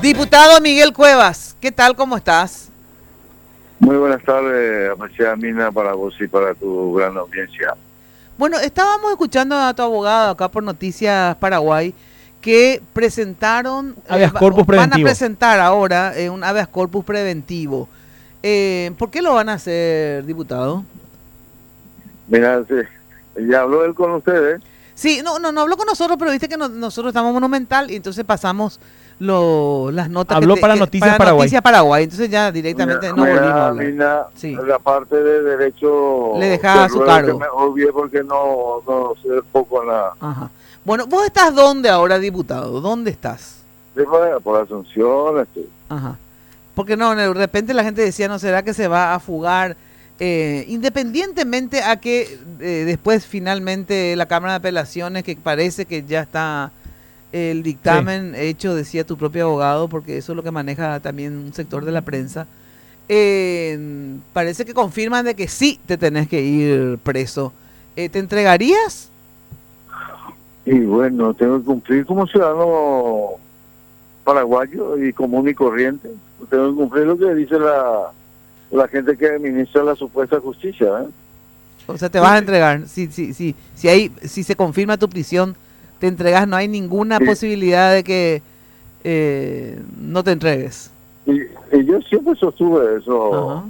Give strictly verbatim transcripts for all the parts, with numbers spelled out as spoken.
Diputado Miguel Cuevas, ¿qué tal? ¿Cómo estás? Muy buenas tardes, apreciada Mina, para vos y para tu gran audiencia. Bueno, estábamos escuchando a tu abogado acá por Noticias Paraguay que presentaron, habeas eh, corpus van preventivo. a presentar ahora eh, un habeas corpus preventivo. Eh, ¿Por qué lo van a hacer, diputado? Mira, sí, ya habló él con ustedes. Sí, no, no, no habló con nosotros, pero viste que no, nosotros estamos Monumental y entonces pasamos lo, las notas. Habló que te, para que, Noticias para Paraguay. Noticias Paraguay, entonces ya directamente Mira, no volvimos a mira, hablar. Mina, Sí. la parte de derecho Le dejaba te su ruego cargo. que me olvide porque no, no sé poco en la... Ajá. Bueno, ¿vos estás dónde ahora, diputado? ¿Dónde estás? Sí, bueno, por Asunción, este, Ajá. Porque no, de repente la gente decía, ¿no será que se va a fugar? Eh, independientemente a que eh, después finalmente la Cámara de Apelaciones, que parece que ya está el dictamen sí. hecho, decía tu propio abogado, porque eso es lo que maneja también un sector de la prensa, eh, parece que confirman de que sí te tenés que ir preso. Eh, ¿Te entregarías? Y bueno, tengo que cumplir como ciudadano paraguayo y común y corriente. Tengo que cumplir lo que dice la, la gente que administra la supuesta justicia. ¿eh? O sea, te vas a entregar. Si, si, si, si, hay, si se confirma tu prisión, te entregas, no hay ninguna sí. posibilidad de que eh, no te entregues. Y, y yo siempre sostuve eso. Ajá,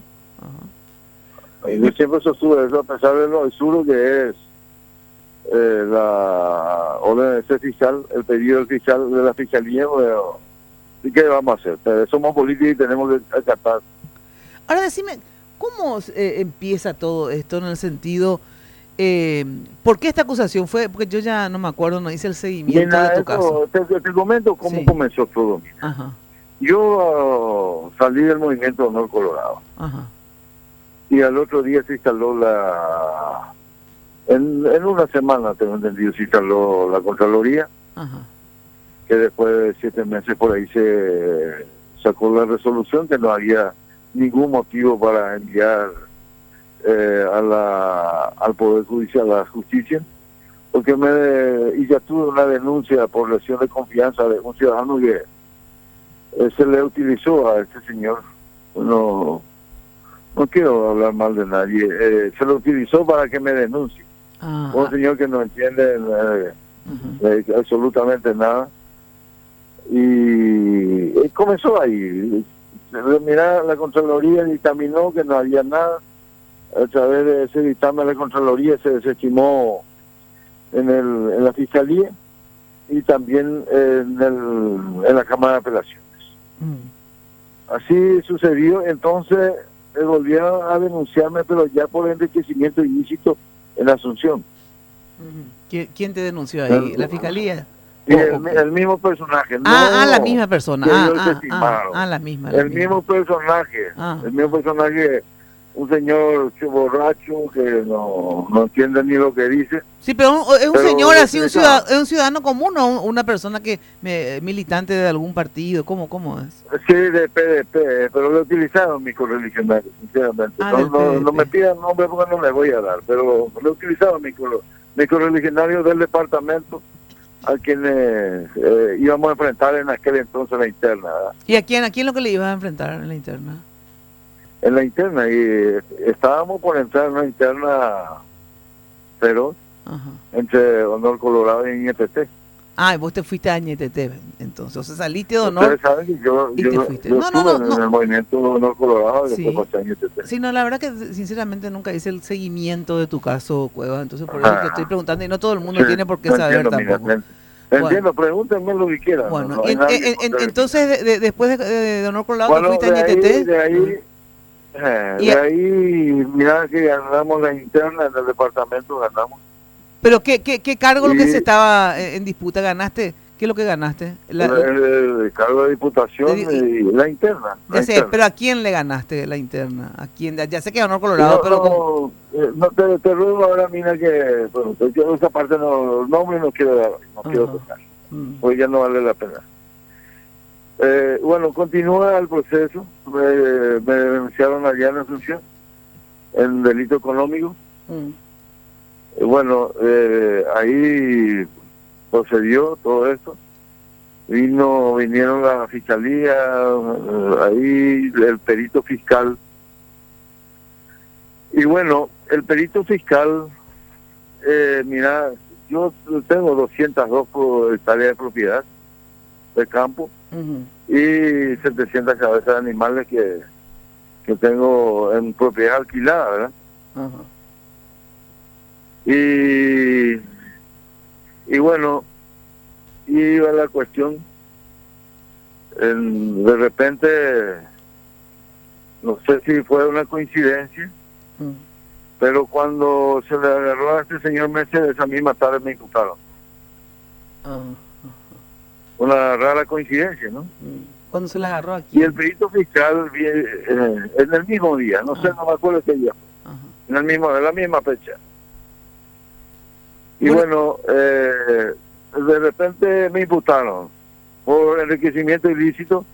ajá. Y yo siempre sostuve eso, a pesar de lo absurdo que es eh, la orden de ese fiscal, el pedido del fiscal de la fiscalía. Bueno, ¿y qué vamos a hacer? Pero somos políticos y tenemos que acatar. Ahora decime, ¿cómo eh, empieza todo esto en el sentido... Eh, ¿Por qué esta acusación fue? Porque yo ya no me acuerdo, no hice el seguimiento Mira, de tu eso, caso. Te, te comento cómo sí. comenzó todo. Ajá. Yo uh, salí del movimiento Honor Colorado. Ajá. Y al otro día se instaló la... En, en una semana, tengo entendido, se instaló la Contraloría. Ajá. Que después de siete meses por ahí se sacó la resolución que no había ningún motivo para enviar eh, a la, al Poder Judicial, a la justicia, porque me y ya tuve una denuncia por lesión de confianza de un ciudadano que eh, se le utilizó a este señor. No, no quiero hablar mal de nadie, eh, se lo utilizó para que me denuncie. Ah, un señor que no entiende eh, uh-huh. eh, absolutamente nada. Y, y comenzó ahí. Mira, la Contraloría dictaminó que no había nada. A través de ese dictamen, la Contraloría se desestimó en, el, en la Fiscalía y también en, el, en la Cámara de Apelaciones. Mm. Así sucedió. Entonces eh, volvieron a denunciarme, pero ya por enriquecimiento ilícito en Asunción. ¿Quién, quién te denunció ahí? ¿La Fiscalía? Sí, el, el mismo personaje. Ah, no, ah, la misma persona. Ah, ah, ah, ah, la misma. La el misma. mismo personaje. Ah. El mismo personaje, un señor borracho que no, no entiende ni lo que dice. Sí, pero un, es un pero señor así, un ciudadano, es un ciudadano común o una persona que me, militante de algún partido. ¿Cómo, cómo es? Sí, de P D P, pero lo utilizaron mis correligionarios, sinceramente. Ah, no, no, no me pidan nombre porque no le voy a dar, pero lo utilizaron mis mi correligionarios del departamento a quienes eh, íbamos a enfrentar en aquel entonces la interna. ¿verdad? ¿Y a quién, a quién lo que le ibas a enfrentar en la interna? En la interna, y estábamos por entrar en una interna feroz entre Honor Colorado y Ñ T T. Ah, vos te fuiste a Ñ T T, entonces, o sea, saliste de Honor. Ustedes saben que yo, y yo, te fuiste. yo no, no, estuve no, en no. el movimiento de Honor Colorado y sí. después pasé a Ñ T T. Sí, no, la verdad que sinceramente nunca hice el seguimiento de tu caso, Cueva, entonces por eso ah, te estoy preguntando y no todo el mundo sí, tiene por qué saber tampoco. Bueno. Entiendo, pregúntenme lo que quieran. Bueno, no, no en, en, en, entonces de, de, después de, de Honor Colorado bueno, te fuiste a Ñ T T. De ahí, eh, de ahí mira que ganamos la interna en el departamento, ganamos. ¿Pero qué, qué, qué cargo y, lo que se estaba en disputa ganaste? ¿Qué es lo que ganaste? La, el, el cargo de diputación de, y la interna. La ya sé, interna. pero ¿a quién le ganaste la interna? ¿A quién? Ya sé que ganó Colorado, no, pero... No, como... eh, no te, te ruego ahora, mira, que bueno, yo esa parte no, los nombres no quiero dar, no uh-huh. quiero tocar, mm. porque ya no vale la pena. Eh, bueno, continúa el proceso, me, me denunciaron allá en Asunción, en delito económico. Mm. Eh, bueno, eh, ahí procedió todo esto. Vino, vinieron la fiscalía, eh, ahí el perito fiscal. Y bueno, el perito fiscal, eh, mira, yo tengo doscientas dos hectáreas de propiedad de campo uh-huh. y setecientas cabezas de animales que, que tengo en propiedad alquilada, ¿verdad? Uh-huh. Y, y bueno, iba la cuestión, en, de repente, no sé si fue una coincidencia, uh-huh. pero cuando se le agarró a este señor Meses, esa misma tarde me imputaron. Uh-huh. Una rara coincidencia, ¿no? ¿Cuándo se le agarró aquí? Y el perito fiscal, eh, en el mismo día, no uh-huh. sé, no me acuerdo qué día, uh-huh. en el mismo, en la misma fecha. Y bueno, bueno eh, de repente me imputaron por enriquecimiento ilícito,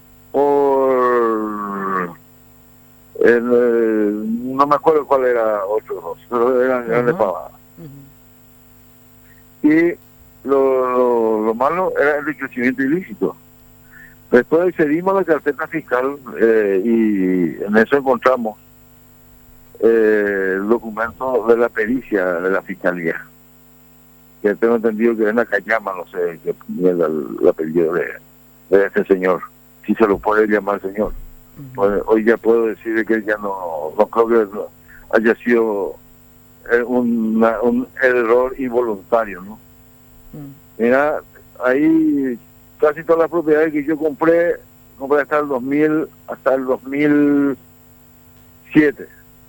por... El, eh, no me acuerdo cuál era otro dos, pero eran grandes uh-huh. pavadas. Uh-huh. Y lo, lo, lo malo era el enriquecimiento ilícito. Después accedimos a la carpeta fiscal eh, y en eso encontramos eh, el documento de la pericia de la fiscalía, que tengo entendido que es una callama, no sé, que es el, el apellido de, de este señor, si se lo puede llamar señor. Pues, hoy ya puedo decir que ya no, no creo que haya sido una, un error involuntario, ¿no? Mm. Mira, ahí casi todas las propiedades que yo compré, compré hasta el dos mil, hasta el dos mil siete.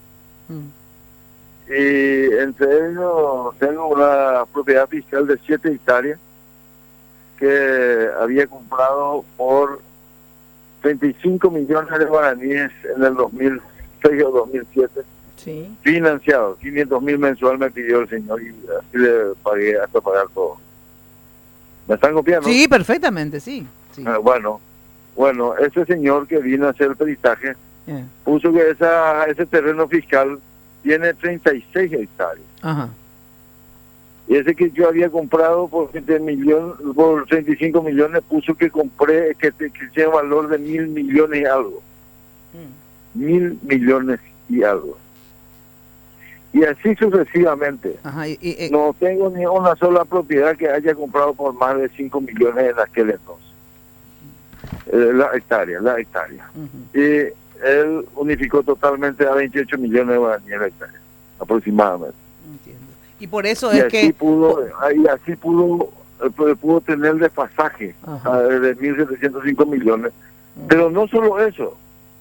Mm. Y entre ellos tengo una propiedad fiscal de siete hectáreas que había comprado por treinta y cinco millones de guaraníes en el dos mil seis o dos mil siete, sí. Financiado, quinientos mil mensual me pidió el señor y así le pagué hasta pagar todo. ¿Me están copiando? Sí, perfectamente, sí. sí. Ah, bueno, bueno, ese señor que vino a hacer el peritaje yeah. puso que esa ese terreno fiscal tiene treinta y seis hectáreas. Ajá. Y ese que yo había comprado por veinte millones, por treinta y cinco millones, puso que compré, que, que tiene valor de mil millones y algo. Mm. Mil millones y algo. Y así sucesivamente. Ajá, y, y, no tengo ni una sola propiedad que haya comprado por más de cinco millones en aquel entonces. Eh, la hectárea, la hectárea. Uh-huh. Y él unificó totalmente a veintiocho millones de guaraníes la hectárea, aproximadamente. Entiendo. Y por eso y es así que... Pudo, y así pudo, pudo tener desfasaje de mil setecientos cinco millones. Uh-huh. Pero no solo eso.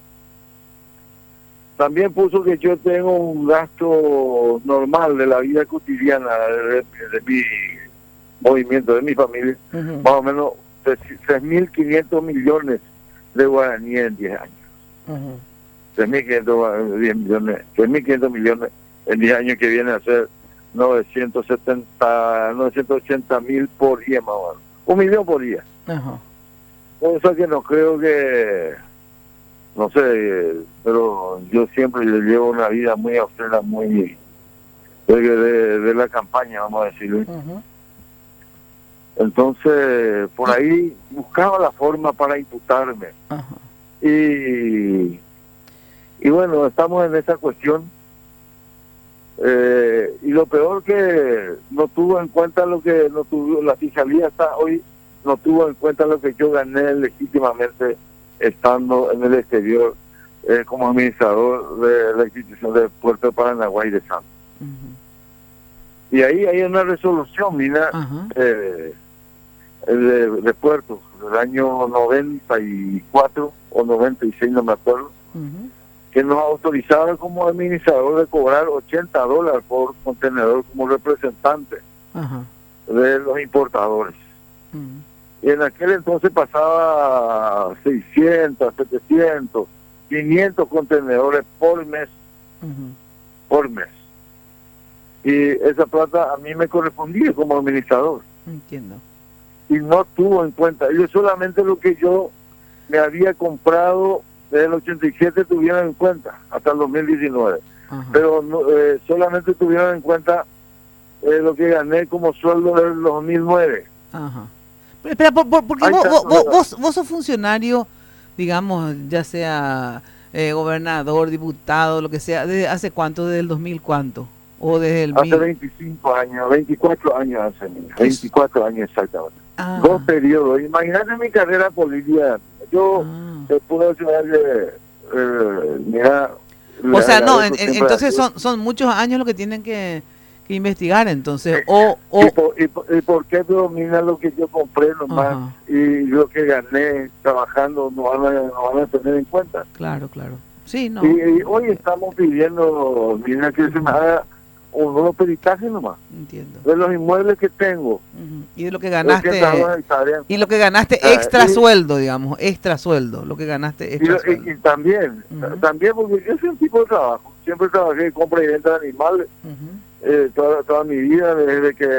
También puso que yo tengo un gasto normal de la vida cotidiana de, de mi movimiento, de mi familia, uh-huh. más o menos tres mil quinientos millones de guaraníes en diez años. Uh-huh. tres mil quinientos millones, tres mil quinientos millones en diez años, que viene a ser novecientos setenta, novecientos ochenta mil por día más o menos. Un millón por día. Uh-huh. Por eso que no creo que, no sé, pero yo siempre llevo una vida muy austera, muy de, de, de la campaña, vamos a decirlo. Uh-huh. Entonces, por ahí buscaba la forma para imputarme. Uh-huh. Y, y bueno, estamos en esa cuestión. Eh, y lo peor que no tuvo en cuenta lo que no tuvo, la fiscalía hasta hoy no tuvo en cuenta lo que yo gané legítimamente estando en el exterior eh, como administrador de la institución de Puerto de Paranaguá y de Santos. Uh-huh. Y ahí hay una resolución, mira, uh-huh. eh, de, de Puerto del año noventa y cuatro o noventa y seis, no me acuerdo, uh-huh. que nos autorizaba como administrador de cobrar ochenta dólares por contenedor como representante uh-huh. de los importadores. Uh-huh. Y en aquel entonces pasaba seiscientos, setecientos, quinientos contenedores por mes, uh-huh. por mes. Y esa plata a mí me correspondía como administrador. Entiendo. Y no tuvo en cuenta, ellos solamente lo que yo me había comprado desde el ochenta y siete tuvieron en cuenta, hasta el dos mil diecinueve. Ajá. Pero no, eh, solamente tuvieron en cuenta eh, lo que gané como sueldo del dos mil nueve. Ajá. Espera, por, por, porque Ahí vos, está, vos, vos, vos sos funcionario, digamos, ya sea eh, gobernador, diputado, lo que sea, ¿desde hace cuánto? ¿Desde el dos mil cuánto? ¿O desde el hace mil? veinticinco años, veinticuatro años hace, ¿Qué es? veinticuatro años exactamente. Ah, Dos periodos. Imagínate mi carrera política. Yo ah. te puedo decir, eh, eh, mira, O le sea, no, en- agradezco en- siempre a entonces Dios. son, son muchos años lo que tienen que, que investigar, entonces, o, ¿Y o, por, y, por, y por qué predomina lo que yo compré nomás ajá, y lo que gané trabajando no van a, no van a tener en cuenta? claro, claro. Sí, no, Y, y hoy estamos pidiendo, mira, que se me haga un nuevo peritaje nomás entiendo. de los inmuebles que tengo. Ujú. Y de lo que doscientas ganaste, dos hectáreas. y lo que ganaste Ah, extra y- sueldo, digamos, extra sueldo, lo que ganaste Y, extra lo- y- sueldo. y también, Ujú. también porque yo soy un tipo de trabajo. Siempre trabajé en compra y venta de animales Ujú, eh, toda, toda mi vida, desde que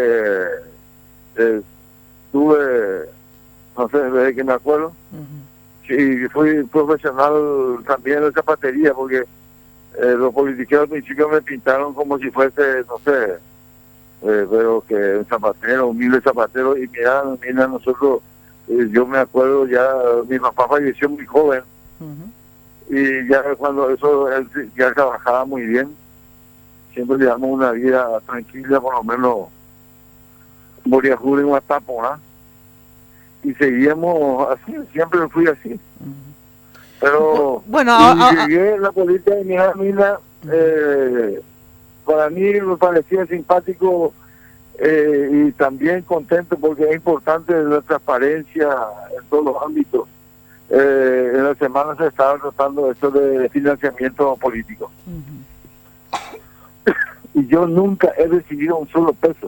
eh, tuve, no sé, desde que me acuerdo. ujú. Y fui profesional también en zapatería, porque eh, los politiqueros al principio me pintaron como si fuese, no sé, eh, pero que un zapatero, humilde zapatero. Y mira, mira, nosotros, eh, yo me acuerdo ya, mi papá falleció muy joven. Ujú. Y ya cuando eso, él ya trabajaba muy bien, siempre le damos una vida tranquila, por lo menos moría Julio en Guatapo, ¿ah? Y seguíamos así, siempre fui así. Ujú. Pero Bueno, y a- a- llegué a la política de mi mina, eh, para mí me parecía simpático eh, y también contento porque es importante la transparencia en todos los ámbitos. Eh, en la semana se estaba tratando esto de financiamiento político. Ujú. Y yo nunca he recibido un solo peso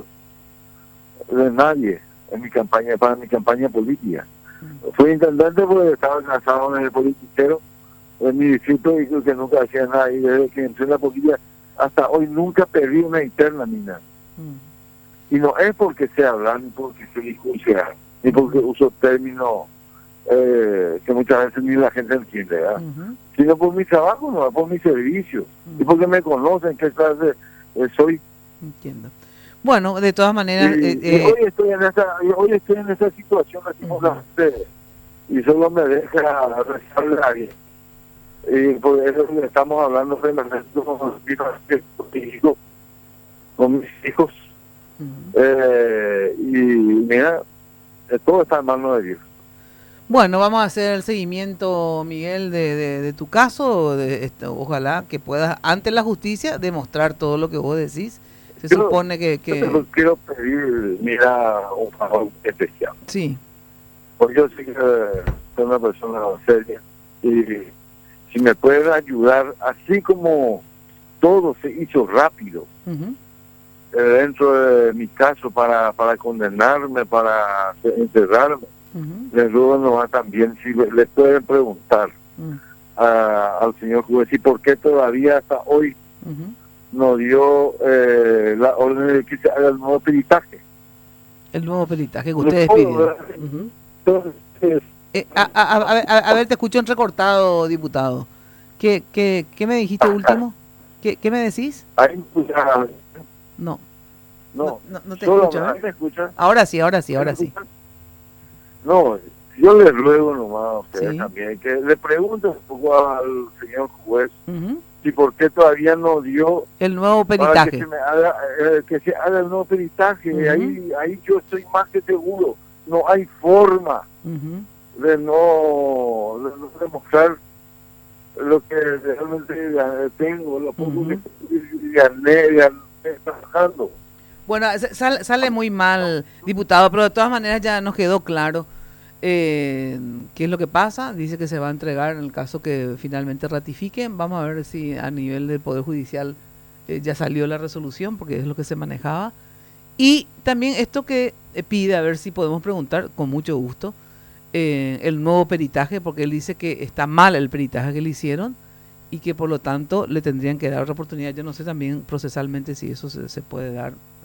de nadie en mi campaña, para mi campaña política. Fui intendente porque estaba casado en el politiquero en mi distrito y creo que nunca hacía nada. Y desde que entré en la política hasta hoy nunca pedí una interna ni nada. Ujú. Y no es porque sea hablar, ni porque se discursa, ni porque uso términos eh, que muchas veces ni la gente entiende, ¿verdad? Ujú. Sino por mi trabajo, no por mi servicio. Y porque me conocen qué clase eh, soy. Entiendo. Bueno, de todas maneras, Y, eh, y eh, hoy estoy en esa y hoy estoy en esa situación lastimosamente, y solo me deja rezarle a alguien. Y por eso estamos hablando de los hijos, con mis hijos. ujú. Eh, y mira, eh, todo está en manos de Dios. Bueno, vamos a hacer el seguimiento, Miguel, de, de, de tu caso. De esto, ojalá que puedas, ante la justicia, demostrar todo lo que vos decís. Se Yo- supone que... Yo que... te quiero pedir, mira, un favor especial. Sí. Porque yo sé que soy una persona seria y si me pueden ayudar, así como todo se hizo rápido Ujú. eh, dentro de mi caso para, para condenarme, para encerrarme, Ujú. les ruego nomás también si le, le pueden preguntar Ujú. a- al señor juez y por qué todavía hasta hoy Ujú. no dio eh, la orden de que se haga el nuevo peritaje. El nuevo peritaje que No ustedes puedo, pidieron. ¿verdad? Ujú. Entonces, Eh, a, a, a, a ver, a- a ver, te escucho entrecortado, diputado. ¿Qué, qué, qué me dijiste último? ¿Qué, qué me decís? ahí ya, No, no, no, no, no te solo escucho. ahí ¿eh? me escuchan. Ahora sí, ahora sí, ahora sí. No, yo le ruego nomás a ustedes Sí. también que le pregunten un poco al señor juez Ujú. si por qué todavía no dio El nuevo para que peritaje. se me haga eh, que se haga el nuevo peritaje. Ujú. Ahí ahí yo estoy más que seguro. No hay forma Ujú. de no, de no demostrar lo que realmente eh, tengo, lo poco Ujú. que gané, gané trabajando. Bueno, sa- sal- sale muy mal, diputado, pero de todas maneras ya nos quedó claro eh, qué es lo que pasa. Dice que se va a entregar en el caso que finalmente ratifiquen. Vamos a ver si a nivel del Poder Judicial eh, ya salió la resolución, porque es lo que se manejaba. Y también esto que eh, pide, a ver si podemos preguntar, con mucho gusto, eh, el nuevo peritaje, porque él dice que está mal el peritaje que le hicieron y que por lo tanto le tendrían que dar otra oportunidad. Yo no sé también procesalmente si eso se, se puede dar